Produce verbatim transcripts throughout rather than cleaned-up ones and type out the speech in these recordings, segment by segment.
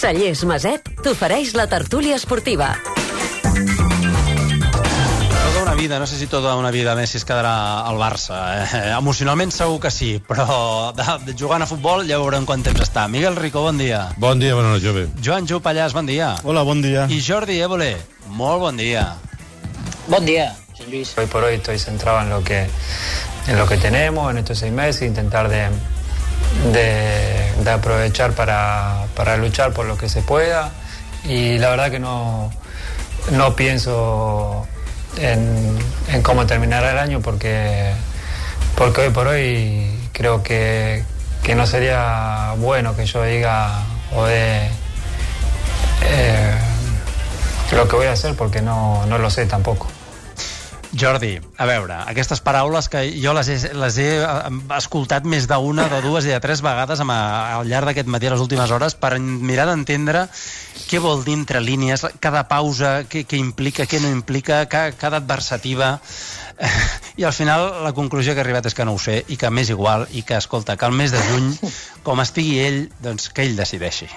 Cellers Maset t'ofereix la tertúlia esportiva. Tota una vida, no sé si tota una vida Messi es quedarà al Barça. Eh, emocionalment segur que sí, però de, de jugant a futbol ja veurem quant temps està. Miguel Rico, bon dia. Bon dia, bona jove. Joan Jou Pallàs, bon dia. Hola, bon dia. I Jordi Évole, molt bon dia. Bon dia, José Luis. Hoy por hoy estoy centrado en lo que, en lo que tenemos, en estos seis meses, intentar de, de, de aprovechar para, para luchar por lo que se pueda. Y la verdad que no, no pienso en, en cómo terminará el año porque, porque hoy por hoy creo que, que no sería bueno que yo diga o de eh, lo que voy a hacer porque no, no lo sé tampoco. Jordi, a veure, aquestes paraules que jo les he, les he escoltat més d'una, de dues i de tres vegades amb, al llarg d'aquest matí a les últimes hores per mirar d'entendre què vol dir entre línies, cada pausa, què, què implica, què no implica, cada, cada adversativa. I al final la conclusió que he arribat és que no ho sé i que m'és igual i que, escolta, que el mes de juny, com estigui ell, doncs que ell decideixi.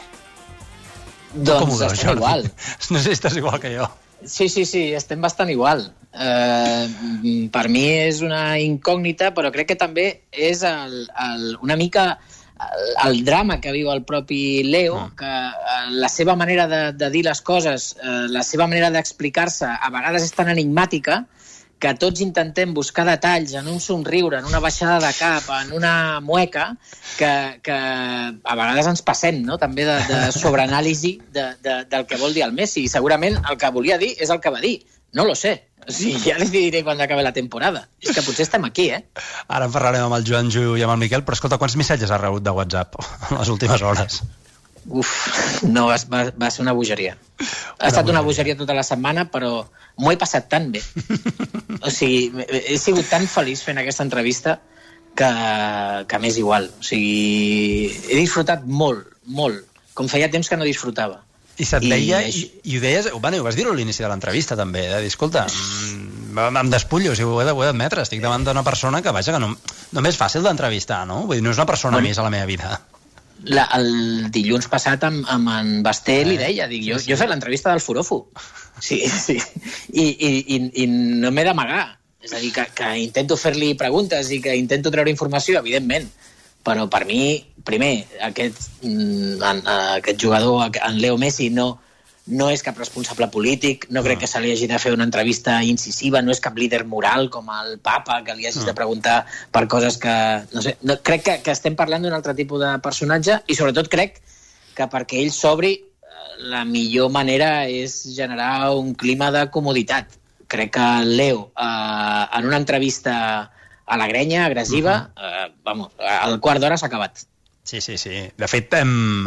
Doncs veus, estem Jordi? Igual. No sé si estàs igual que jo. Sí, sí, sí, estem bastant igual. Uh, per mi és una incògnita, però crec que també és el, el, una mica el, el drama que viu el propi Leo, mm. que uh, la seva manera de, de dir les coses, uh, la seva manera d'explicar-se, a vegades és tan enigmàtica que tots intentem buscar detalls en un somriure, en una baixada de cap, en una mueca, que, que a vegades ens passem, no?, també de, de sobreanàlisi de, de, del que vol dir el Messi. I segurament el que volia dir és el que va dir. No lo sé. O sigui, ja decidiré quan acabi la temporada. És que potser estem aquí, eh? Ara en parlarem amb el Joan Jou i amb el Miquel, però escolta, quants missatges has rebut de WhatsApp en les últimes hores? Uf, no, va, va, va ser una bogeria. Ha estat una bogeria tota la setmana, però m'ho he passat tan bé. O sigui, he sigut tan feliç fent aquesta entrevista que, que m'és igual. O sigui, he disfrutat molt, molt, com feia temps que no disfrutava. I se't deia, i, i ho deies, bueno, ho vas dir-ho a l'inici de l'entrevista també, de dir, escolta, em despullo, o sigui, ho he d'admetre, estic davant d'una persona que, vaja, que no, no m'és fàcil d'entrevistar, no? Vull dir, no és una persona bueno, més a la meva vida. La, el dilluns passat amb, amb en Basté eh, li deia, dic, jo, sí, sí. jo he fet l'entrevista del Forofo. Sí, sí. I, i, i, i no m'he d'amagar. És a dir, que, que intento fer-li preguntes i que intento treure informació, evidentment. Però per mi, primer, aquest, en, aquest jugador, en Leo Messi, no, no és cap responsable polític, no crec que se li hagi de fer una entrevista incisiva, no és cap líder moral com el papa, que li hagis de preguntar per coses que... No sé, no, crec que, que estem parlant d'un altre tipus de personatge i sobretot crec que perquè ell s'obri la millor manera és generar un clima de comoditat. Crec que Leo, eh, en una entrevista a la grenya, agressiva, uh-huh. eh, vamos, al quart d'hora s'ha acabat. Sí, sí, sí. De fet, em,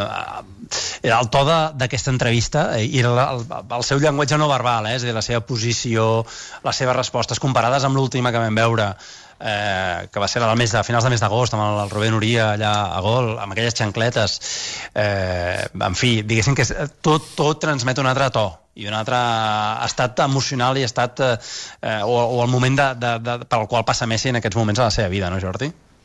el to d'aquesta entrevista i el, el, el seu llenguatge no verbal, eh? És a dir, la seva posició, les seves respostes, comparades amb l'última que vam veure, eh, que va ser el mes de, a finals de mes d'agost, amb el Rubén Uria allà a gol, amb aquelles xancletes, eh, en fi, diguéssim que tot, tot transmet un altre to i un altre estat emocional i estat eh, o, o el moment de, de, de, pel qual passa Messi en aquests moments a la seva vida, no, Jordi?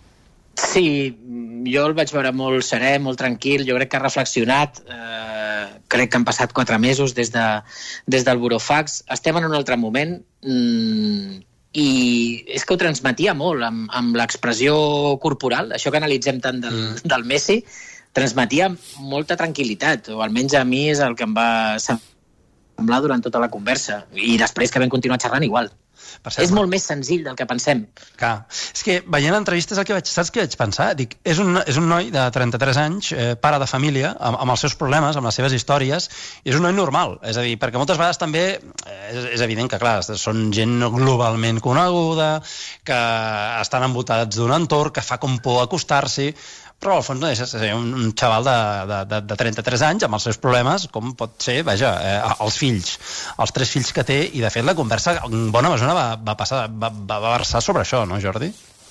Sí, jo el vaig veure molt serè, molt tranquil, jo crec que ha reflexionat, eh, crec que han passat quatre mesos des, de, des del Burofax, estem en un altre moment mmm, i és que ho transmetia molt amb, amb l'expressió corporal, això que analitzem tant del, mm. del Messi, transmetia molta tranquil·litat, o almenys a mi és el que em va semblar durant tota la conversa, i després que vam continuar xerrant igual. Cert, és molt més senzill del que pensem. Clar. És que veient l'entrevista el que vaig, saps què vaig pensar? Dic, és, un, és un noi de trenta-tres anys, eh, pare de família, amb, amb els seus problemes, amb les seves històries, i és un noi normal. És a dir, perquè moltes vegades també eh, és, és evident que, clar, són gent globalment coneguda, que estan envoltats d'un entorn, que fa com por acostar-s'hi, però al fons no deixa ser un, un xaval de, de, de, de trenta-tres anys amb els seus problemes, com pot ser, vaja, eh, els fills, els tres fills que té, i de fet la conversa en bona mesura va, va, passar, va, va versar sobre això, no, Jordi?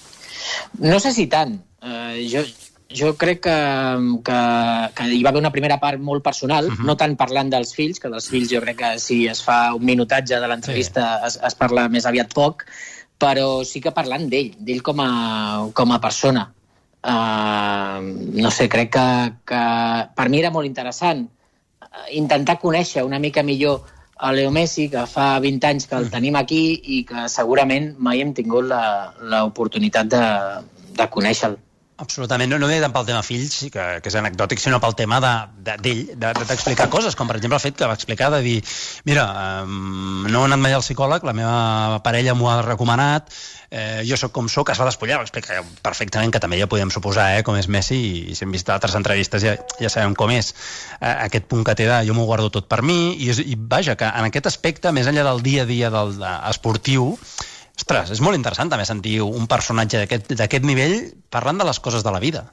No sé si tant. Uh, jo, jo crec que, que, que hi va haver una primera part molt personal, uh-huh. no tant parlant dels fills, que dels fills jo crec que si es fa un minutatge de l'entrevista sí. es, es parla més aviat poc, però sí que parlant d'ell, d'ell com a, com a persona. Uh, no sé, crec que, que per mi era molt interessant intentar conèixer una mica millor a Leo Messi, que fa vint anys que el tenim aquí i que segurament mai hem tingut l'oportunitat de, de conèixer-lo. Absolutament, no, no ve tant pel tema fills, que, que és anecdòtic, sinó pel tema d'ell, de, d'explicar de, de, coses, com per exemple el fet que va explicar de dir, mira, um, no he anat mai al psicòleg, la meva parella m'ho ha recomanat, eh, jo sóc com sóc, es va despullar, va explicar perfectament que també ja podem suposar eh, com és Messi, i si hem vist altres entrevistes ja, ja sabem com és, eh, aquest punt que té de jo m'ho guardo tot per mi, i, i vaja, que en aquest aspecte, més enllà del dia a dia del de, esportiu, ostres, és molt interessant també sentir un personatge d'aquest nivell parlant de les coses de la vida.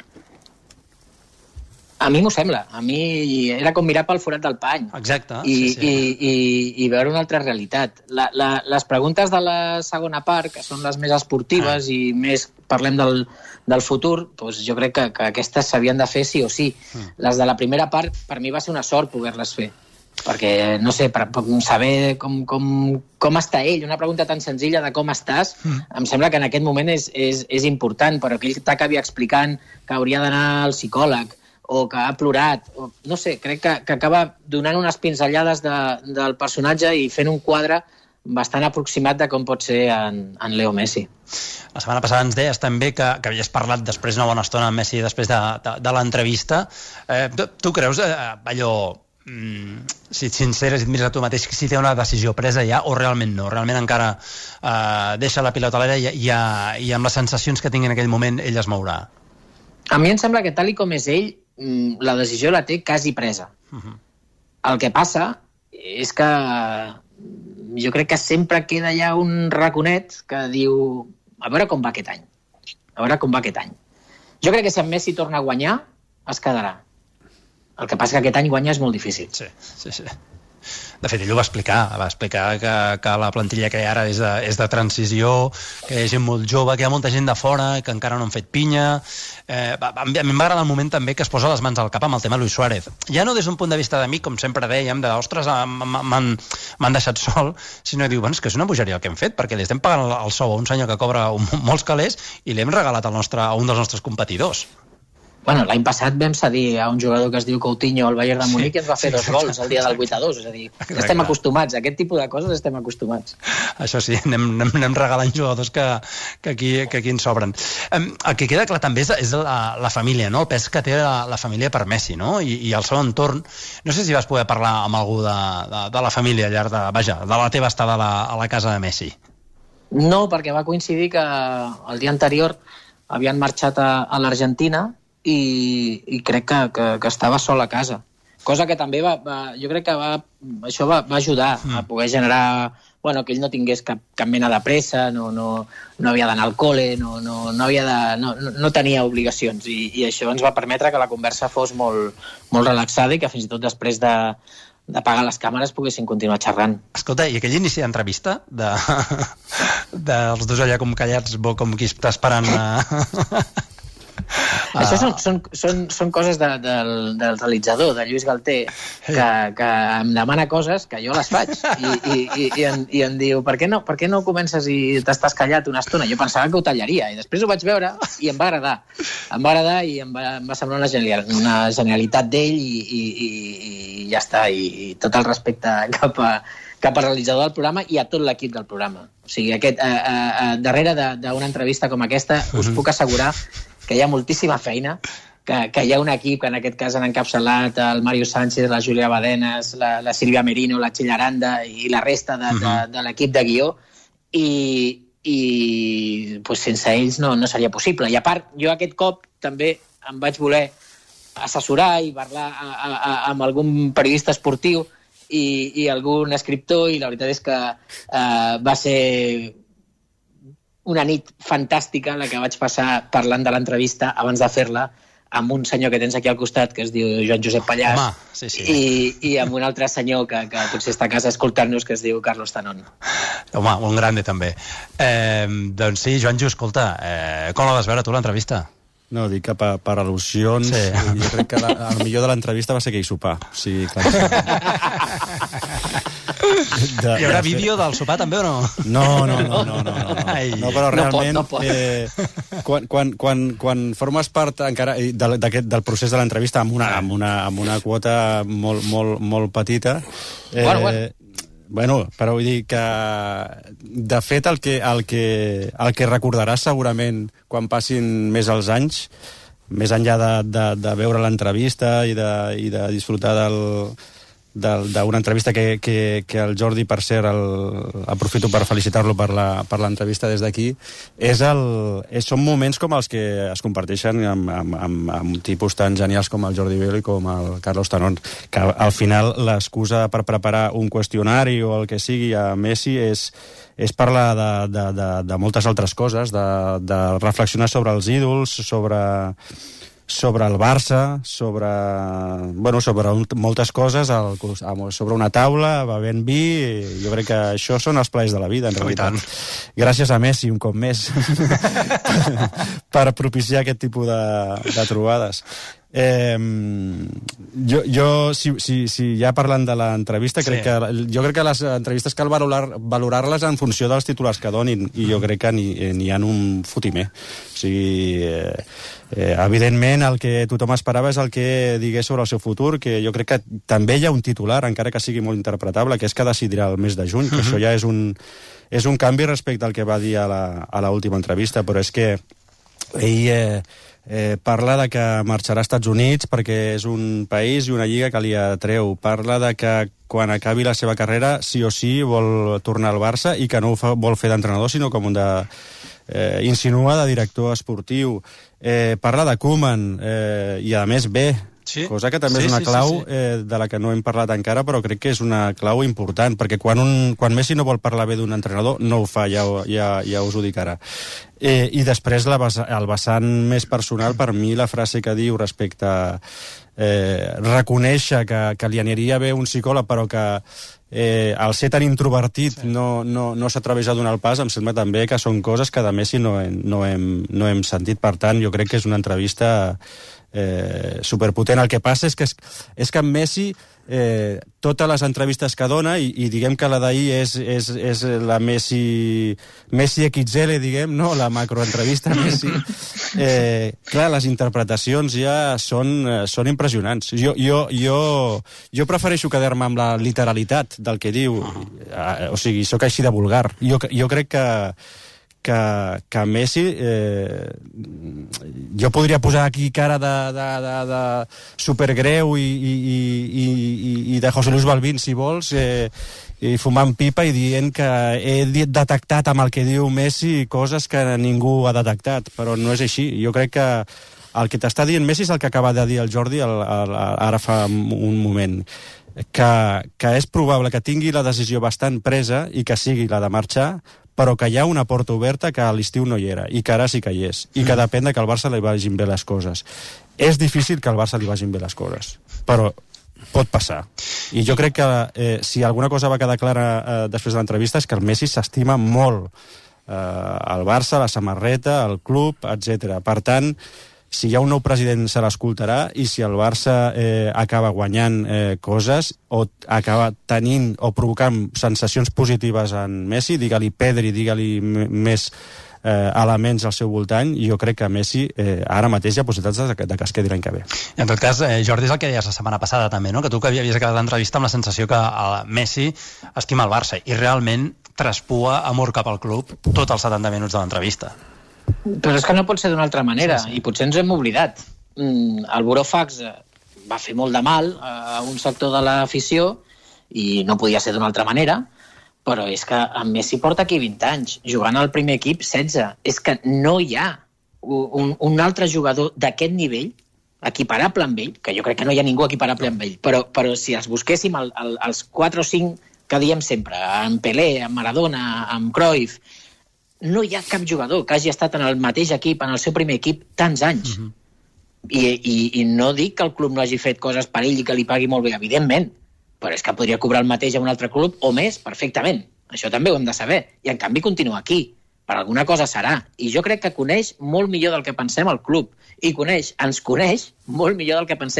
A mi m'ho sembla. A mi era com mirar pel forat del pany. Exacte. I, sí, sí. i, i, i veure una altra realitat. La, la, les preguntes de la segona part, que són les més esportives ah. i més parlem del, del futur, doncs jo crec que, que aquestes s'havien de fer sí o sí. Mm. Les de la primera part, per mi va ser una sort poder-les fer. Perquè, no sé, per, per saber com, com, com està ell, una pregunta tan senzilla de com estàs, mm. em sembla que en aquest moment és, és, és important, però que ell t'acabi explicant que hauria d'anar al psicòleg, o que ha plorat, o, no sé, crec que, que acaba donant unes pinzellades de, del personatge i fent un quadre bastant aproximat de com pot ser en, en Leo Messi. La setmana passada ens deies també que, que havies parlat després una bona estona amb Messi després de, de, de l'entrevista. Eh, tu, tu creus eh, allò... si et sinceres i et mires a tu mateix, si té una decisió presa ja o realment no, realment encara eh, deixa la pilota a l'aire i, i, i amb les sensacions que tingui en aquell moment ell es mourà? A mi em sembla que tal i com és ell, la decisió la té quasi presa. Uh-huh. El que passa és que jo crec que sempre queda ja un raconet que diu a veure com va aquest any, a veure com va aquest any. Jo crec que si en Messi torna a guanyar es quedarà. El que passa que aquest any guanyar és molt difícil. Sí, sí, sí. De fet, ell ho va explicar. Va explicar que, que la plantilla que hi ha ara és de, és de transició, que hi ha gent molt jove, que hi ha molta gent de fora, que encara no han fet pinya. Eh, a mi em va agradar el moment també que es posa les mans al cap amb el tema Luis Suárez. Ja no des d'un punt de vista d'amic, com sempre dèiem, de, ostres, m'han deixat sol, sinó diu, bueno, és que és una bogeria el que hem fet, perquè li estem pagant el, el sou a un senyor que cobra un, molts calés i li hem regalat el nostre, a un dels nostres competidors. Bueno, l'any passat vam cedir a un jugador que es diu Coutinho al Bayern de Múnich i ens va fer sí, dos gols el dia del vuit a dos, és a dir, exacte. Estem acostumats, a aquest tipus de coses estem acostumats. Això sí, anem, anem, anem regalant jugadors que, que, aquí, que aquí ens sobren. Um, el que queda clar també és, és la, la família, no? El pes que té la, la família per Messi, no? I, i el seu entorn. No sé si vas poder parlar amb algú de, de, de la família al llarg de, vaja, de la teva estada a la, a la casa de Messi. No, perquè va coincidir que el dia anterior havien marxat a, a l'Argentina i, i crec que, que, que estava sol a casa, cosa que també va, va jo crec que va, això va, va ajudar mm. a poder generar, bueno, que ell no tingués cap, cap mena de pressa, no, no, no havia d'anar al col·le, no, no, no, havia de, no, no tenia obligacions i, i això ens va permetre que la conversa fos molt, molt relaxada i que fins i tot després de d'apagar les càmeres poguessin continuar xerrant. Escolta, i aquell inici d'entrevista de, dels dos allà com callats, com qui està esperant a... Ah. Això són, són, són, són coses de, del, del realitzador, de Lluís Galter, que, que em demana coses que jo les faig i, i, i, i, em, i em diu, per què no, per què no comences i t'estàs callat una estona? Jo pensava que ho tallaria i després ho vaig veure i em va agradar. Em va agradar i em va, em va semblar una, genial, una genialitat d'ell i, i, i, i ja està. I, i tot el respecte cap a, cap al realitzador del programa i a tot l'equip del programa. O sigui, aquest, a, a, a, darrere d'una entrevista com aquesta us puc assegurar que hi ha moltíssima feina, que, que hi ha un equip que en aquest cas han encapçalat el Mario Sánchez, la Júlia Badenes, la, la Sílvia Merino, la Txell Aranda i la resta de, de, de l'equip de guió i, i pues, sense ells no, no seria possible. I a part, jo aquest cop també em vaig voler assessorar i parlar a, a, a, amb algun periodista esportiu i, i algun escriptor i la veritat és que eh, va ser una nit fantàstica la que vaig passar parlant de l'entrevista abans de fer-la amb un senyor que tens aquí al costat que es diu Joan Josep Pallàs. Home, sí, sí. I, i amb un altre senyor que, que potser està a casa escoltant-nos que es diu Carlos Tanón. Home, un grande també. Eh, doncs sí, Joan Jo, escolta, eh, com la vas veure tu l'entrevista? No, dic que per, per al·lusions sí. Jo crec que la, el millor de l'entrevista va ser aquell sopar. O sigui, clar. De, Hi haurà vídeo del sopar també o no? No, no, no, no, no, no. Ai. No, però realment, no pot, no pot. Eh, quan, quan, quan, quan formes part encara de, del procés de l'entrevista amb una, amb, una, amb una quota molt, molt, molt petita, eh, bueno, bueno. Bueno, però vull dir que, de fet, el que, el que, el que recordaràs segurament quan passin més els anys, més enllà de, de, de veure l'entrevista i, de, i de disfrutar del, d'una entrevista que, que, que el Jordi, per cert, el, aprofito per felicitar-lo per la, per l'entrevista des d'aquí, és el, és, són moments com els que es comparteixen amb, amb, amb, amb tipus tan genials com el Jordi Velo i com el Carlos Tanón, que al final l'excusa per preparar un qüestionari o el que sigui a Messi és, és parlar de, de, de, de moltes altres coses, de, de reflexionar sobre els ídols, sobre... sobre el Barça, sobre, bueno, sobre un, moltes coses, el, sobre una taula, bevent vi, i jo crec que això són els plaers de la vida, en realitat. Gràcies a Messi, un cop més, per propiciar aquest tipus de, de trobades. Eh, jo, jo si, si, si ja parlant de l'entrevista, crec sí. que, jo crec que les entrevistes cal valorar, valorar-les en funció dels titulars que donin, i jo crec que n'hi ha un fotimer. O sigui, eh, eh, evidentment el que tothom esperava és el que digués sobre el seu futur, que jo crec que també hi ha un titular, encara que sigui molt interpretable, que és que decidirà el mes de juny, que uh-huh. això ja és un, és un canvi respecte al que va dir a la última entrevista, però és que ell eh, eh, parla de que marxarà als Estats Units perquè és un país i una lliga que li atreu. Parla de que quan acabi la seva carrera sí o sí vol tornar al Barça i que no ho fa, vol fer d'entrenador, sinó com un de... Eh, insinua de director esportiu. Eh, parla de Koeman, eh, i a més bé, sí. cosa que també sí, és una clau sí, sí, sí. Eh, de la que no hem parlat encara, però crec que és una clau important, perquè quan, un, quan Messi no vol parlar bé d'un entrenador, no ho fa, ja, ja, ja us ho dic ara. Eh, I després la, el vessant més personal, per mi, la frase que diu respecte a eh, reconèixer que, que li aniria bé un psicòleg, però que eh, al ser tan introvertit sí. no, no, no s'atreveix a donar el pas, em sembla també que són coses que de Messi no hem, no hem, no hem sentit. Per tant, jo crec que és una entrevista eh, superpotent. El que passa és que, és, és que en Messi eh, totes les entrevistes que dona, i, i diguem que la d'ahir és, és, és la Messi Messi equis ele, diguem, no? La macroentrevista Messi, eh, clar, les interpretacions ja són, són impressionants. Jo, jo, jo, jo prefereixo quedar-me amb la literalitat del que diu, o sigui, sóc així de vulgar. Jo, jo crec que que, que Messi eh, jo podria posar aquí cara de, de, de, de supergreu i, i, i, i, i de José Luis Balvin, si vols, eh, i fumant pipa i dient que he detectat amb el que diu Messi coses que ningú ha detectat, però no és així. Jo crec que el que t'està dient Messi és el que acaba de dir el Jordi el, el, ara fa un moment, que, que és probable que tingui la decisió bastant presa i que sigui la de marxar, però que hi ha una porta oberta que a l'estiu no hi era, i que ara sí que hi és, i que depèn de que al Barça li vagin bé les coses. És difícil que al Barça li vagin bé les coses, però pot passar. I jo crec que eh, si alguna cosa va quedar clara eh, després de l'entrevista és que el Messi s'estima molt eh, el Barça, la samarreta, el club, etcètera. Per tant, si hi ha un nou president se l'escoltarà, i si el Barça eh, acaba guanyant eh, coses o acaba tenint o provocant sensacions positives en Messi, digue-li Pedri, digue-li més eh, elements al seu voltant, i jo crec que Messi eh, ara mateix hi ha possibilitats de que, de que es quedi l'any que ve. I en tot cas, eh, Jordi, és el que deies la setmana passada també, no? Que tu que havies acabat l'entrevista amb la sensació que el Messi estima el Barça i realment traspua amor cap al club tot els setanta minuts de l'entrevista. Però és que no pot ser d'una altra manera, sí, sí. I potser ens hem oblidat. Mm, el Burofax va fer molt de mal a un sector de l'afició i no podia ser d'una altra manera, però és que en Messi porta aquí vint anys, jugant al primer equip setze. És que no hi ha un, un altre jugador d'aquest nivell equiparable amb ell, que jo crec que no hi ha ningú equiparable amb ell, però, però si els busquéssim el, el, els quatre o cinc que diem sempre, en Pelé, en Maradona, en Cruyff, no hi ha cap jugador que hagi estat en el mateix equip, en el seu primer equip, tants anys. Uh-huh. I, i, I no dic que el club no hagi fet coses per ell i que li pagui molt bé, evidentment, però és que podria cobrar el mateix a un altre club o més, perfectament. Això també ho hem de saber. I en canvi continua aquí. Per alguna cosa serà. I jo crec que coneix molt millor del que pensem el club. I coneix, ens coneix molt millor del que pensem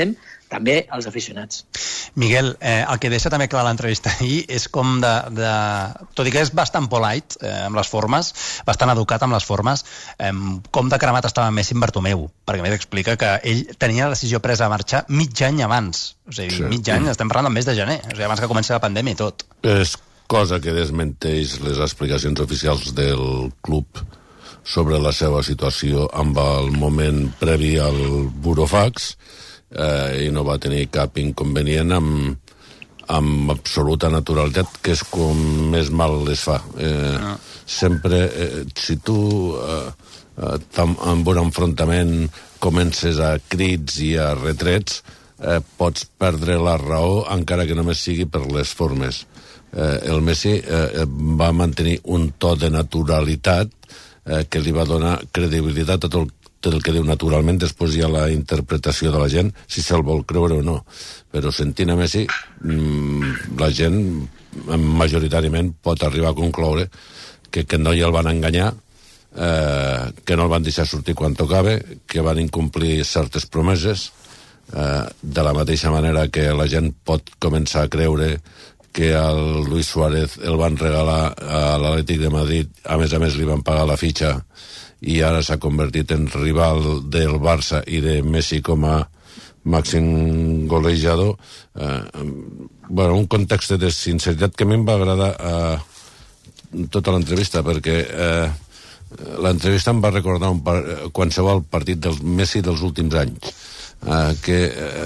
també els aficionats. Miguel, eh, el que deixa també clar l'entrevista ahir és com de, de... Tot i que és bastant polite eh, amb les formes, bastant educat amb les formes, eh, com de cremat estava Messi en Bartomeu, perquè més explica que ell tenia la decisió presa a marxar mig any abans. O sigui, sí. mig any, estem parlant del mes de gener, o sigui, abans que comenci la pandèmia i tot. És cosa que desmenteix les explicacions oficials del club sobre la seva situació amb el moment previ al burofax, eh, i no va tenir cap inconvenient amb, amb absoluta naturalitat, que és com més mal les fa. Eh, no. Sempre, eh, si tu eh, eh, amb un enfrontament comences a crits i a retrets, eh, pots perdre la raó, encara que només sigui per les formes. Eh, el Messi eh, va mantenir un to de naturalitat eh, que li va donar credibilitat a tot el tot el que diu naturalment. Després hi ha la interpretació de la gent, si se'l vol creure o no. Però sentint a Messi, mmm, la gent majoritàriament pot arribar a concloure que, que no hi el van enganyar, eh, que no el van deixar sortir quan tocava, que van incomplir certes promeses, eh, de la mateixa manera que la gent pot començar a creure que el Luis Suárez el van regalar a l'Atlètic de Madrid, a més a més li van pagar la fitxa, i ara s'ha convertit en rival del Barça i de Messi com a màxim golejador. Eh, bueno, un context de sinceritat que a mi em va agradar eh, tota l'entrevista, perquè eh, l'entrevista em va recordar un par qualsevol partit del Messi dels últims anys, eh, que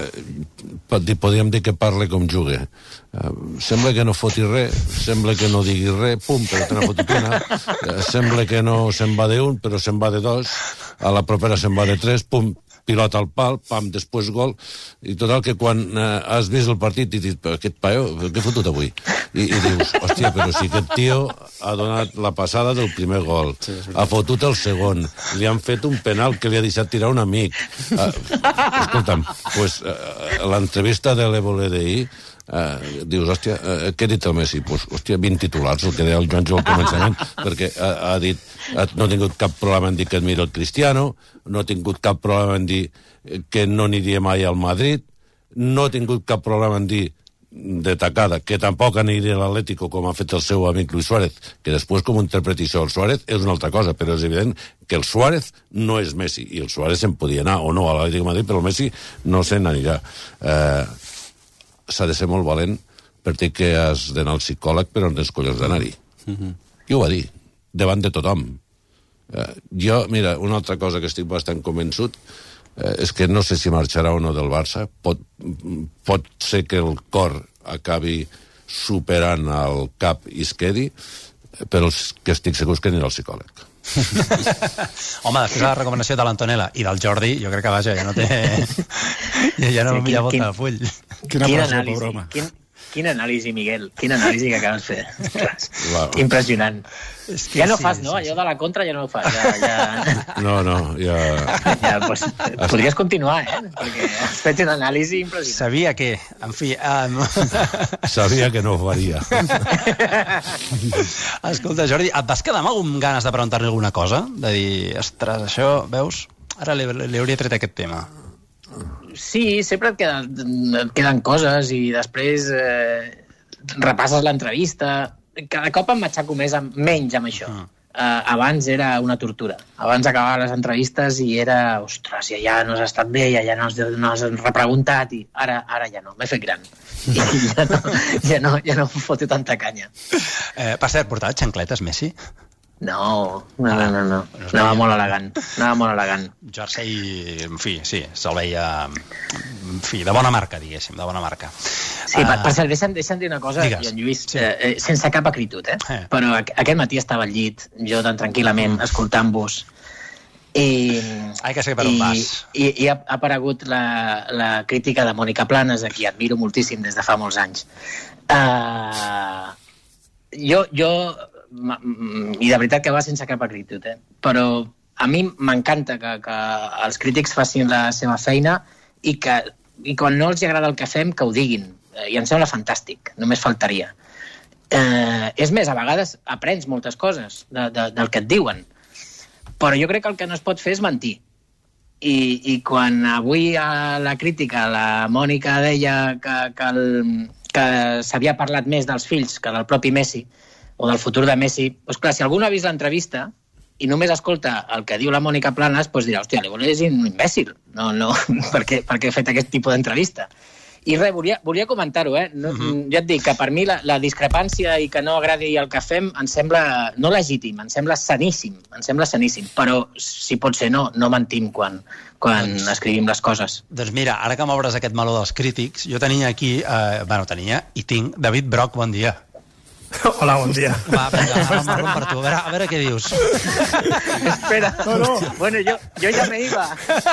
eh, podríem dir que parla com juga. Uh, sembla que no foti res, sembla que no digui res, pum, però te n'ha fotut una, uh, sembla que no se'n va d'un, però se'n va de dos, a la propera se'n va de tres, pum, pilota al pal, pam, després gol, i total que quan uh, has vist el partit i dius, però aquest paio, què he fotut avui? I, i dius, hòstia, però si aquest tio ha donat la passada del primer gol, sí, ha fotut el segon, li han fet un penal que li ha deixat tirar un amic. Uh, escolta'm, pues, uh, l'entrevista de l'Evole d'ahir, Uh, dius, hòstia, uh, què ha dit el Messi? Pues, hòstia, vint titulars, el que deia el Joanjo al començament, perquè ha, ha dit, ha, no ha tingut cap problema en dir que admira el Cristiano, no ha tingut cap problema en dir que no aniria mai al Madrid, no ha tingut cap problema en dir de tacada, que tampoc aniria a l'Atlético com ha fet el seu amic Luis Suárez, que després com interpreti això el Suárez és una altra cosa, però és evident que el Suárez no és Messi, i el Suárez se'n podia anar o no a l'Atlético de Madrid, però el Messi no se n'anirà. Eh... s'ha de ser molt valent per dir que has d'anar al psicòleg, però no tens collons d'anar-hi. Mm-hmm. I ho va dir, davant de tothom. Eh, jo, mira, una altra cosa que estic bastant convençut eh, és que no sé si marxarà o no del Barça. Pot, pot ser que el cor acabi superant el cap i es quedi, però que estic segur que anirà al psicòleg. Home, després de la recomanació de l'Antonella i del Jordi, jo crec que vaja, ja no té ja, ja no sí, hi ha volta al full. Quina quin anàlisi, quin, quin anàlisi, Miguel, quin anàlisi que acabes de fer. Wow. Impressionant. És que ja no sí, fas, no? Sí, Allò sí. de la contra ja no ho fas. Ja, ja... No, no, ja... ja pues, podries continuar, eh? Perquè has fet un anàlisi impressionant. Sabia que, en fi... Um... Sabia que no ho faria. Escolta, Jordi, et vas quedar amb ganes de preguntar-li alguna cosa? De dir, ostres, això, veus? Ara li, li hauria tret aquest tema. Sí, sempre et queden, et queden coses i després eh, repasses l'entrevista. Cada cop em matxaco més amb, menys amb això. Uh. Uh, abans era una tortura. Abans acabava les entrevistes i era, ostres, ja, ja no has estat bé, ja, ja no has, no has repreguntat, i ara, ara ja no, m'he fet gran. I ja no, ja no, ja no em foto tanta canya. Eh, per cert, portava xancletes, Messi? No, no, no, no, no. Anava molt elegant, anava molt elegant. Jersei, en fi, sí, se'l veia, en fi, de bona marca, diguéssim, de bona marca. Sí, uh, per, per cert, deixa'm, deixa'm dir una cosa, digues. Joan Lluís, sí. eh, sense cap acritud, eh? eh? Però aquest matí estava al llit, jo tan tranquil·lament, mm. escoltant-vos, i... Ai, que sé per on vas. I, i ha aparegut la, la crítica de Mònica Planes, a qui admiro moltíssim des de fa molts anys. Uh, jo, jo... i de veritat que va sense cap acritud, eh? Però a mi m'encanta que, que els crítics facin la seva feina i que i quan no els agrada el que fem, que ho diguin. I em sembla fantàstic, només faltaria. Eh, és més, a vegades aprens moltes coses de, de, del que et diuen, però jo crec que el que no es pot fer és mentir. i, i quan avui a la crítica la Mònica deia que, que, el, que s'havia parlat més dels fills que del propi Messi, o del futur de Messi, doncs clar, si algú no ha vist l'entrevista i només escolta el que diu la Mònica Planas, doncs dirà, hòstia, l'Ivonne és un imbècil, no, no, perquè, perquè he fet aquest tipus d'entrevista. I res, volia, volia comentar-ho, eh? No, uh-huh. Ja et dic que per mi la, la discrepància i que no agradi el que fem em sembla no legítim, em sembla saníssim, em sembla saníssim, però si pot ser no, no mentim quan, quan doncs, escrivim les coses. Doncs mira, ara que m'obres aquest meló dels crítics, jo tenia aquí, eh, bueno, tenia i tinc David Broch, bon dia. Hola, bon dia. Va, vinga, ara per tu. A veure, a veure què dius. Espera. No, no. Bueno, jo, jo ja me iba.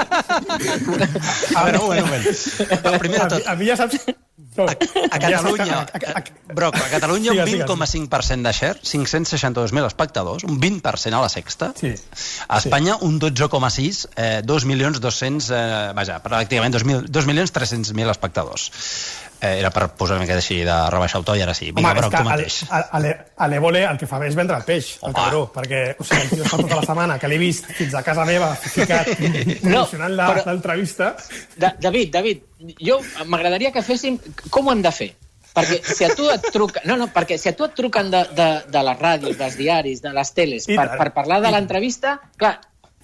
A veure, un moment, un moment. Va, primer de tot. A, a mi ja saps... No, a, a Catalunya, Broch, a Catalunya un vint coma cinc per cent de share, cinc-cents seixanta-dos mil espectadors, un vint per cent a la Sexta. Sí. A Espanya un dotze coma sis, eh, dos milions dos-cents, eh, vaja, pràcticament dos milions tres-cents mil espectadors. Eh, era per posar una mica així de rebaixar el to i ara sí. Vinga, Broch, tu mateix. A l'Evole el que fa bé és vendre el peix, el cabró, perquè o sigui, el tio està tota la setmana que l'he vist fins a casa meva ficat promocionant no, però... l'entrevista. Da, David, David, jo m'agradaria que féssim com ho hem de fer. Perquè si a tu et truquen... No, no, perquè si a tu et truquen de, de, de les ràdios, dels diaris, de les teles, per, per parlar de l'entrevista, clar,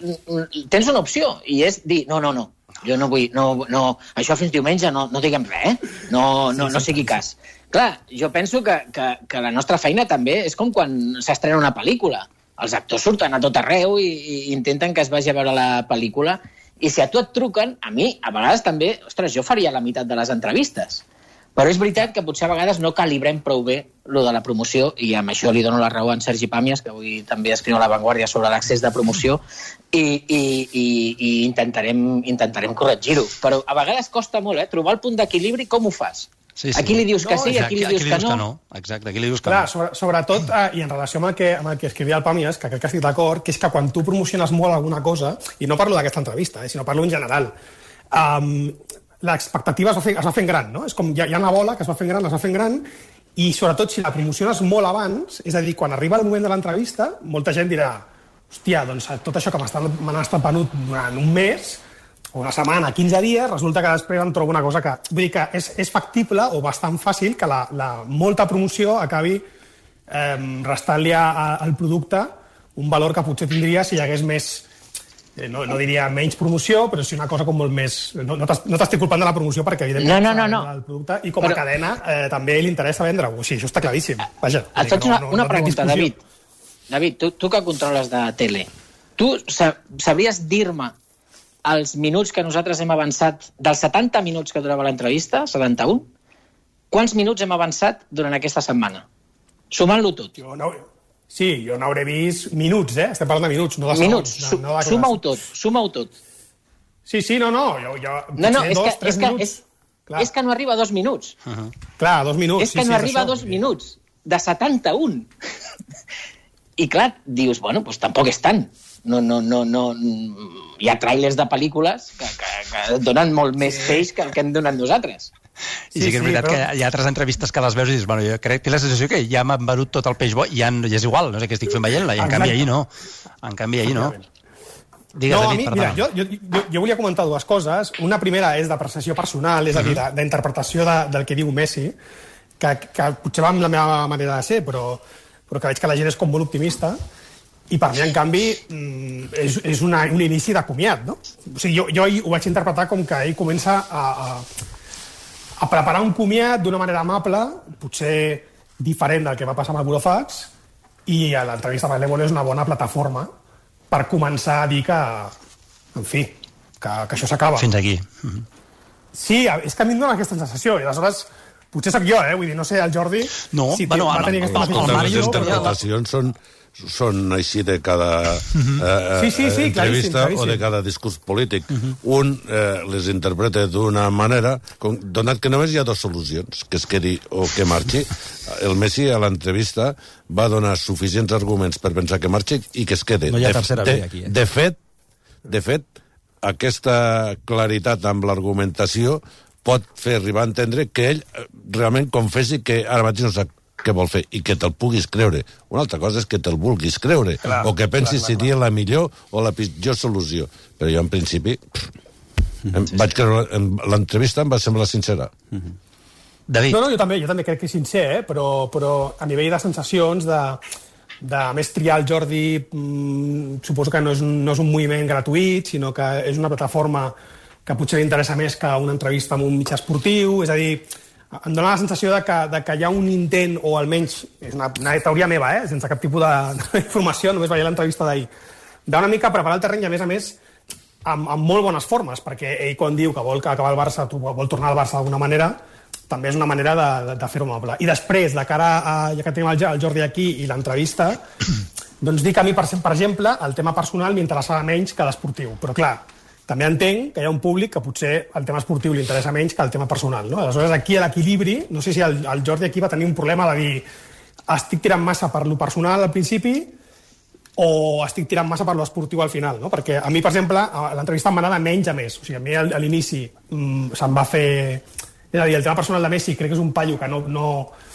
tens una opció, i és dir, no, no, no, jo no vull, no, no, això fins diumenge no, no diguem res, eh? no, no, no sigui cas. Clar, jo penso que, que, que la nostra feina també és com quan s'estrena una pel·lícula. Els actors surten a tot arreu i, i intenten que es vagi a veure la pel·lícula, i si a tu et truquen, a mi, a vegades també, ostres, jo faria la meitat de les entrevistes. Però és veritat que potser a vegades no calibrem prou bé lo de la promoció, i amb això li dono la raó a en Sergi Pàmies, que avui també escriu a La Vanguardia sobre l'accés de promoció, i, i, i, i intentarem, intentarem corregir-ho. Però a vegades costa molt, eh? Trobar el punt d'equilibri, com ho fas? Sí, sí. Aquí li dius que no, sí, exacte, aquí li dius, aquí li dius que, no. que no. Exacte, aquí li dius que Clar, no. Sobre, sobretot, eh, i en relació amb el, que, amb el que escrivia el Pàmies, que crec que estic d'acord, que és que quan tu promociones molt alguna cosa, i no parlo d'aquesta entrevista, eh, sinó parlo en general, um, l'expectativa es, es va fent gran, no? És com hi ha, hi ha una bola que es va fent gran, es va fent gran, i sobretot si la promociones molt abans, és a dir, quan arriba el moment de l'entrevista, molta gent dirà, hòstia, doncs tot això que m'han estat venut durant un mes, o una setmana, quinze dies, resulta que després em trobo una cosa que... Vull dir que és, és factible o bastant fàcil que la, la molta promoció acabi eh, restant-li al producte un valor que potser tindria si hi hagués més... No, no diria menys promoció, però sí una cosa com molt més... No, no t'estic culpant de la promoció perquè, evidentment, no, no, no, no. el producte, i com a però... cadena eh, també li interessa vendre-ho. O sigui, això està claríssim. Vaja, et faig una, no, no, una no pregunta, David. David, tu, tu que controles de tele, tu sabries dir-me els minuts que nosaltres hem avançat, dels setanta minuts que durava l'entrevista, setanta-un, quants minuts hem avançat durant aquesta setmana? Sumant-lo tot. Jo no... Sí, jo n'hauré vist minuts, eh? Estem parlant de minuts, no de minuts. segons. No, no suma-ho tot, suma-ho tot. Sí, sí, no, no. Jo, jo, no, no, és dos, que, és, que, és, és que no arriba a dos minuts. Uh-huh. Clar, a dos minuts. És que sí, no sí, arriba a dos minuts, de setanta-un. I clar, dius, bueno, doncs tampoc és tant. No, no, no, no... Hi ha tràilers de pel·lícules que, que, que donen molt més peix que el que hem donat nosaltres. I sí, sí que és veritat sí, però... que hi ha altres entrevistes que les veus i dius, bueno, jo crec que la sensació que ja m'han venut tot el peix bo i ja, ja és igual, no sé què estic fent veient-la, i en canvi ahir no. En canvi ahir no. Digues, no, David, mi, mira, jo, jo, jo, jo volia comentar dues coses. Una primera és d'apreciació personal, és a dir, d'interpretació de, del que diu Messi, que, que potser va amb la meva manera de ser, però, però que veig que la gent és com molt optimista, i per mi, en canvi, és, és una, un inici de comiat, no? O sigui, jo, jo ho vaig interpretar com que ell comença a... a a preparar un comiat d'una manera amable, potser diferent del que va passar amb el Burofax, i a l'entrevista amb l'Evole és una bona plataforma per començar a dir que, en fi, que, que això s'acaba. Fins aquí. Sí, és que a mi em dóna aquesta sensació, i aleshores potser sóc jo, eh? Vull dir, no sé, el Jordi... No, si bueno, va tenir aquesta mateixa sensació. Les interpretacions són... són així de cada uh-huh. eh, sí, sí, sí, entrevista claríssim, claríssim. O de cada discurs polític. Uh-huh. Un eh, les interpreta d'una manera, com, donat que només hi ha dues solucions, que es quedi o que marxi. El Messi a l'entrevista va donar suficients arguments per pensar que marxi i que es quede. No hi ha de, tercera de, via aquí. Eh? De fet, de fet, aquesta claritat amb l'argumentació pot fer arribar a entendre que ell realment confessi que ara mateix no sap què vol fer i que te'l puguis creure. Una altra cosa és que te'l vulguis creure, clar, o que pensis clar, clar, seria clar. la millor o la pitjor solució. Però jo, en principi, em sí, vaig sí. creure... L'entrevista em va semblar sincera. Mm-hmm. David. No, no, jo també, jo també crec que és sincer, eh? però, però a nivell de sensacions, de, de més triar el Jordi, mmm, suposo que no és, un, no és un moviment gratuït, sinó que és una plataforma que potser li interessa més que una entrevista amb un mitjà esportiu, és a dir, em dóna la sensació de que, de que hi ha un intent, o almenys, és una, una teoria meva, eh? sense cap tipus d'informació, només veia l'entrevista d'ahir, d'una mica preparar el terreny, a més a més, amb, amb molt bones formes, perquè ell quan diu que vol acabar el Barça, vol tornar al Barça d'alguna manera, també és una manera de, de, de fer-ho amable. I després, de cara a, ja que tenim el, el Jordi aquí i l'entrevista, doncs dic a mi, per, per exemple, el tema personal m'interessava menys que l'esportiu. Però clar, també entenc que hi ha un públic que potser el tema esportiu li interessa menys que el tema personal. No? Aleshores, aquí a l'equilibri, no sé si el, el Jordi aquí va tenir un problema de dir estic tirant massa per lo personal al principi o estic tirant massa per lo esportiu al final. No? Perquè a mi, per exemple, l'entrevista m'ha anat de menys a més. O sigui, a mi a l'inici mmm, se'm va fer... És a dir, el tema personal de Messi crec que és un paio que no, no...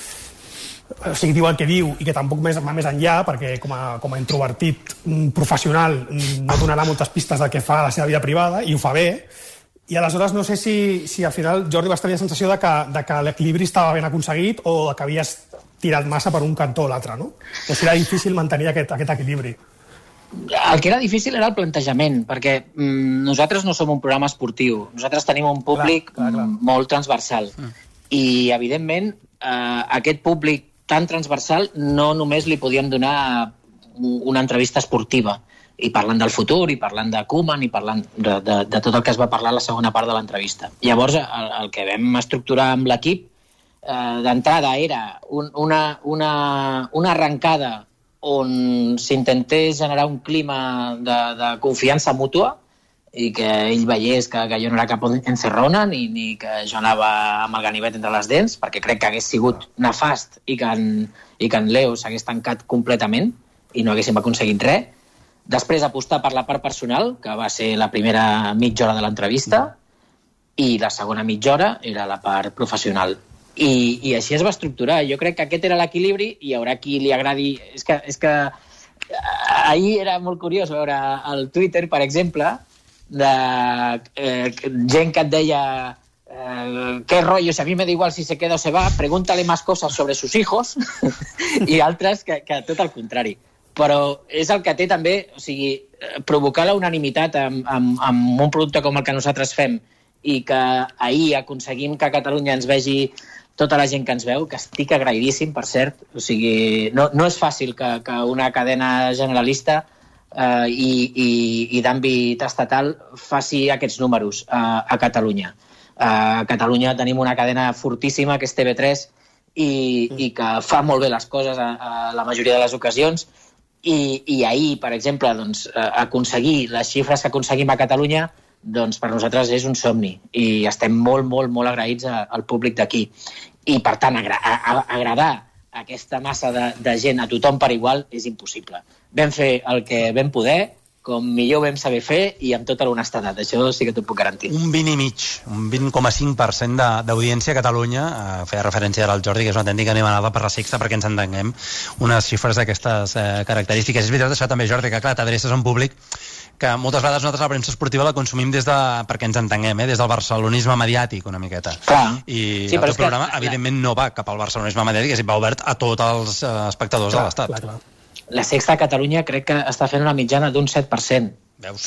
O sigui, diu el que diu i que tampoc més, va més enllà, perquè com a, com a introvertit professional no donarà moltes pistes del que fa a la seva vida privada, i ho fa bé. I aleshores no sé si, si al final Jordi va tenir la sensació de que, de que l'equilibri estava ben aconseguit o de que havies tirat massa per un cantó o l'altre, no? O sigui, era difícil mantenir aquest, aquest equilibri. El que era difícil era el plantejament, perquè mm, nosaltres no som un programa esportiu, nosaltres tenim un públic clar, clar, clar. molt transversal, mm. i evidentment eh, aquest públic tan transversal no només li podíem donar una entrevista esportiva, i parlant del futur, i parlant de Koeman, i parlant de, de, de tot el que es va parlar a la segona part de l'entrevista. Llavors, el, el que vam estructurar amb l'equip eh, d'entrada era un, una, una, una arrencada on s'intentés generar un clima de, de confiança mútua i que ell veiés que, que jo no era cap encerrona ni, ni que jo anava amb el ganivet entre les dents, perquè crec que hagués sigut nefast i que en, i que en Leo s'hagués tancat completament i no haguéssim aconseguit res. Després apostar per la part personal, que va ser la primera mitja hora de l'entrevista, i la segona mitja hora era la part professional. I, i així es va estructurar. Jo crec que aquest era l'equilibri i hi haurà qui li agradi... És que, és que ahir era molt curiós veure el Twitter, per exemple, de eh, gent que et deia eh, què rotllo, si a mi me da igual si se queda o se va, pregúntale más cosas sobre sus hijos, i altres que, que tot el contrari. Però és el que té també, o sigui, provocar la unanimitat amb, amb, amb un producte com el que nosaltres fem i que ahir aconseguim que a Catalunya ens vegi tota la gent que ens veu, que estic agraïdíssim, per cert. O sigui, no, no és fàcil que, que una cadena generalista eh, i, i, i d'àmbit estatal faci aquests números eh, a Catalunya. Eh, a Catalunya tenim una cadena fortíssima, que és T V tres, i, i que fa molt bé les coses a, a la majoria de les ocasions. I, i ahir, per exemple, doncs, aconseguir les xifres que aconseguim a Catalunya, doncs per nosaltres és un somni i estem molt, molt, molt agraïts a, al públic d'aquí. I, per tant, agra a, a, agradar aquesta massa de, de gent a tothom per igual és impossible. Vam fer el que vam poder, com millor vam saber fer i amb tota l'honestedat. Això sí que t'ho puc garantir. Un vint i mig, un vint coma cinc per cent d'audiència a Catalunya. Eh, feia referència ara al Jordi, que és una autèntica animalada per la Sexta, perquè ens entenguem unes xifres d'aquestes eh, característiques. És veritat això també, Jordi, que clar, t'adreces a un públic que moltes vegades nosaltres la premsa esportiva la consumim des de, perquè ens entenguem, eh, des del barcelonisme mediàtic una miqueta. Clar. I sí, el teu programa, que, evidentment, no va cap al barcelonisme mediàtic, és va obert a tots els eh, espectadors clar, de l'Estat. Clar, clar. La Sexta a Catalunya crec que està fent una mitjana d'un set per cent. Veus?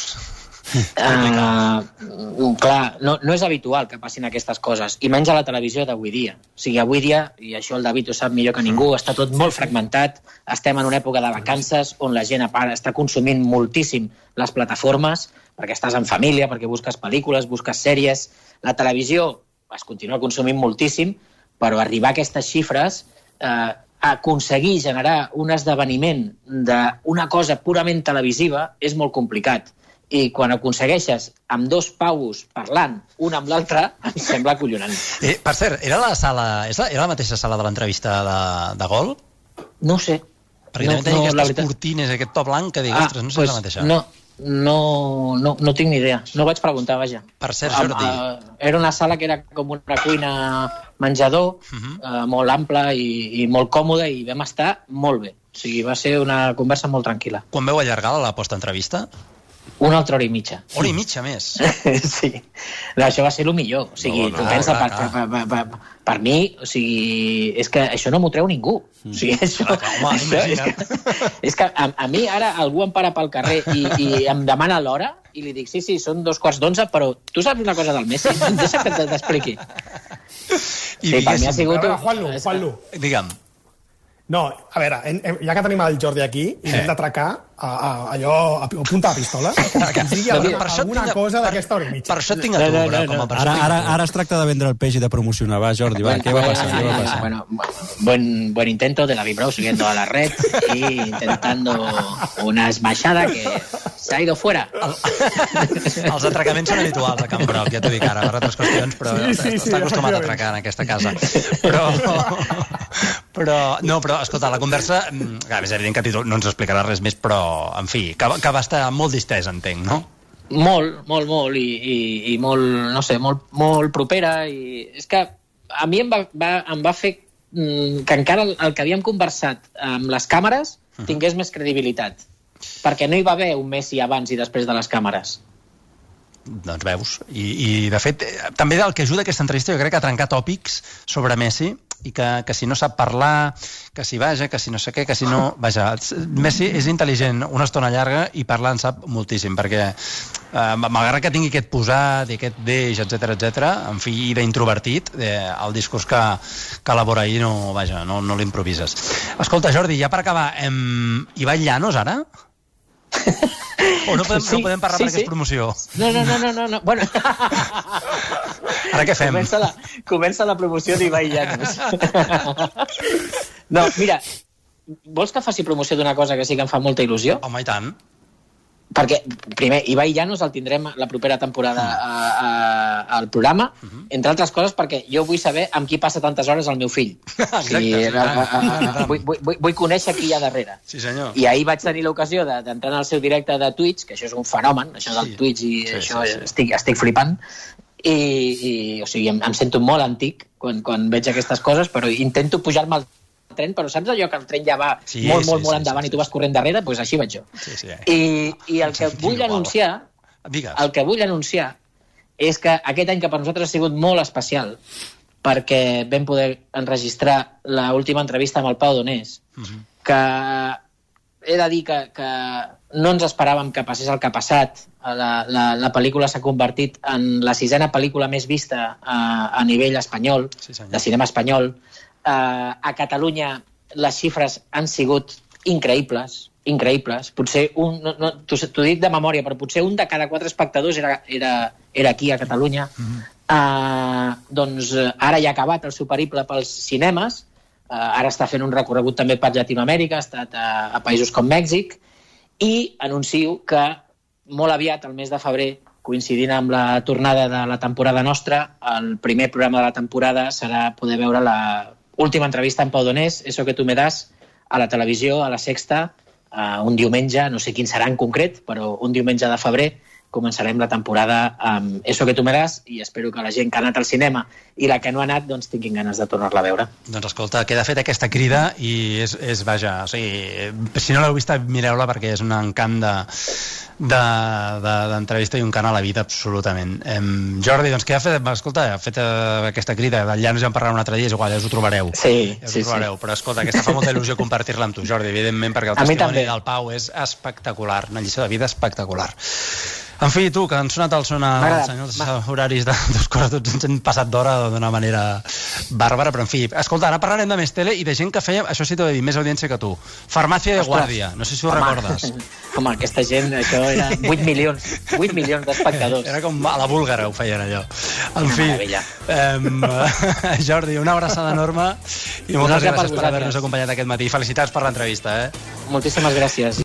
Uh, clar, no, no és habitual que passin aquestes coses, i menys a la televisió d'avui dia. O sigui, avui dia, i això el David ho sap millor que ningú, està tot molt fragmentat, estem en una època de vacances on la gent a part està consumint moltíssim les plataformes, perquè estàs en família, perquè busques pel·lícules, busques sèries. La televisió es continua consumint moltíssim, però arribar a aquestes xifres, eh, aconseguir generar un esdeveniment d'una cosa purament televisiva és molt complicat. I quan aconsegueixes amb dos paus parlant un amb l'altre, em sembla acollonant. Eh, per cert, era la sala, era la mateixa sala de l'entrevista de, de Gol? No ho sé. Perquè no, també tenia no, aquestes cortines, aquest to blanc, que dic, ah, ostres, no sé pues, si és la mateixa. No, no, no, no tinc ni idea. No ho vaig preguntar, vaja. Per cert, Jordi... Uh, era una sala que era com una cuina menjador, uh -huh. uh, molt ampla i, i molt còmoda, i vam estar molt bé. O sigui, va ser una conversa molt tranquil·la. Quan veu allargar la post-entrevista? Una altra hora i mitja. Hora i mitja, més? Sí. No, això va ser el millor. O sigui, no, no, tu pensa, per, per, per, per, per mi, o sigui, és que això no m'ho treu ningú. O sigui, això... Clar, home, això és que, és que a, a mi ara algú em para pel carrer i, i em demana l'hora i li dic, sí, sí, són dos quarts d'onze, però tu saps una cosa del Messi? Deixa que t'expliqui. I sí, per mi ha sigut... Veure, Juanlu, Juanlu. Digue'm. No, a veure, en, en, ja que tenim el Jordi aquí, eh. hem d'atracar a, a, allò, a, a punta de pistola, que ens digui alguna, per alguna tinc, cosa d'aquesta hora i mitja. Per això et tinc a tu, no, no, no, no. Ara, ara, ara es tracta de vendre el peix i de promocionar. Va, Jordi, va, bueno, què va passar? Bueno, ¿Qué va pasar? Bueno, buen, buen intento de la Vibrau subiendo a la red y intentando una esmaixada que se ha ido fuera. El, els atracaments són habituals a Can Broc, ja t'ho dic ara, per altres qüestions, però sí, sí, està sí, acostumat a atracar en aquesta casa. Però... Però, no, però, escolta, la conversa, clar, és evident que no ens explicarà res més, però, en fi, que, que va estar molt distès, entenc, no? Molt, molt, molt, i, i, i molt, no sé, molt, molt propera, i és que a mi em va, va, em va fer que encara el, el que havíem conversat amb les càmeres tingués més credibilitat, perquè no hi va haver un Messi abans i després de les càmeres. Doncs veus, i, i de fet, també el que ajuda aquesta entrevista jo crec que a trencar tòpics sobre Messi, i que, que si no sap parlar, que si vaja, que si no sé què, que si no... Vaja, Messi és intel·ligent una estona llarga i parlar en sap moltíssim, perquè eh, malgrat que tingui aquest posat i aquest deix, etcètera, etcètera, en fi, i d'introvertit, eh, el discurs que, que elabora ahir no, vaja, no, no l'improvises. Escolta, Jordi, ja per acabar, em... Ibai Llanos, ara? O no podem, sí, no podem parlar sí, perquè sí. És promoció? No, no, no, no, no. Bueno. Ara què fem? Comença la, comença la promoció d'Ibai Llanos. No, mira, vols que faci promoció d'una cosa que sí que em fa molta il·lusió? Home, i tant. Perquè, primer, Ibai Llanos el tindrem la propera temporada a, a, al programa, uh -huh. entre altres coses perquè jo vull saber amb qui passa tantes hores el meu fill. Exacte, o sigui, sí, a, a, a, vull, vull, vull conèixer qui hi ha darrere. Sí, senyor. I ahir vaig tenir l'ocasió d'entrar en el seu directe de Twitch, que això és un fenomen, això del sí. Twitch, i sí, això sí, sí. Estic, estic flipant, i, i o sigui, em, em sento molt antic quan, quan veig aquestes coses, però intento pujar-me al tren, però saps allò que el tren ja va sí, molt, molt, sí, molt sí, endavant sí, sí. I tu vas corrent darrere? Doncs pues així vaig jo. Sí, sí. I, I el que vull anunciar, el que vull anunciar és que aquest any que per nosaltres ha sigut molt especial, perquè vam poder enregistrar l'última entrevista amb el Pau Donés, uh-huh. que he de dir que, que no ens esperàvem que passés el que ha passat. La, la, la pel·lícula s'ha convertit en la sisena pel·lícula més vista a, a nivell espanyol, sí, de cinema espanyol. Uh, a Catalunya les xifres han sigut increïbles, increïbles. Potser un, no, no, t'ho dic de memòria, però potser un de cada quatre espectadors era, era, era aquí a Catalunya. Mm-hmm. uh, doncs uh, ara ja ha acabat el seu periple pels cinemes, uh, ara està fent un recorregut també per Llatinoamèrica, ha estat a, a països com Mèxic, i anuncio que molt aviat, el mes de febrer, coincidint amb la tornada de la temporada nostra, el primer programa de la temporada serà poder veure la última entrevista amb Pau Donés, Eso que tu me das, a la televisió, a la Sexta, uh, un diumenge, no sé quin serà en concret, però un diumenge de febrer començarem la temporada amb Eso que tu me das, i espero que la gent que ha anat al cinema i la que no ha anat doncs tinguin ganes de tornar-la a veure. Doncs escolta, queda feta aquesta crida i és, és vaja, o sigui, si no l'heu vista, mireu-la perquè és un encant de d'entrevista de, de, i un cant a la vida absolutament. Em, Jordi, doncs què ha fet? Escolta, ha fet uh, aquesta crida, d'allà ens en parlarem un altre dia, és igual, ja us ho trobareu. Sí, ja us sí, ho trobareu. Sí. Però escolta, aquesta fa molta il·lusió compartir-la amb tu, Jordi, evidentment, perquè el testimoni del Pau és espectacular, una lliçó de vida espectacular. En fi, tu, que han sonat el son als senyors horaris de dos quarts dotze, ens hem passat d'hora d'una manera bàrbara, però en fi, escolta, ara parlarem de més tele i de gent que feia, això sí t'ho he de dir, més audiència que tu. Farmàcia de Guàrdia, no sé si ho home, recordes. Home, aquesta gent, això era vuit milions, vuit milions d'espectadors. Era com a la búlgara ho feien allò. En fi, eh, Jordi, una abraçada enorme i moltes gràcies per haver-nos acompanyat aquest matí. Felicitats per l'entrevista, eh? Moltíssimes gràcies.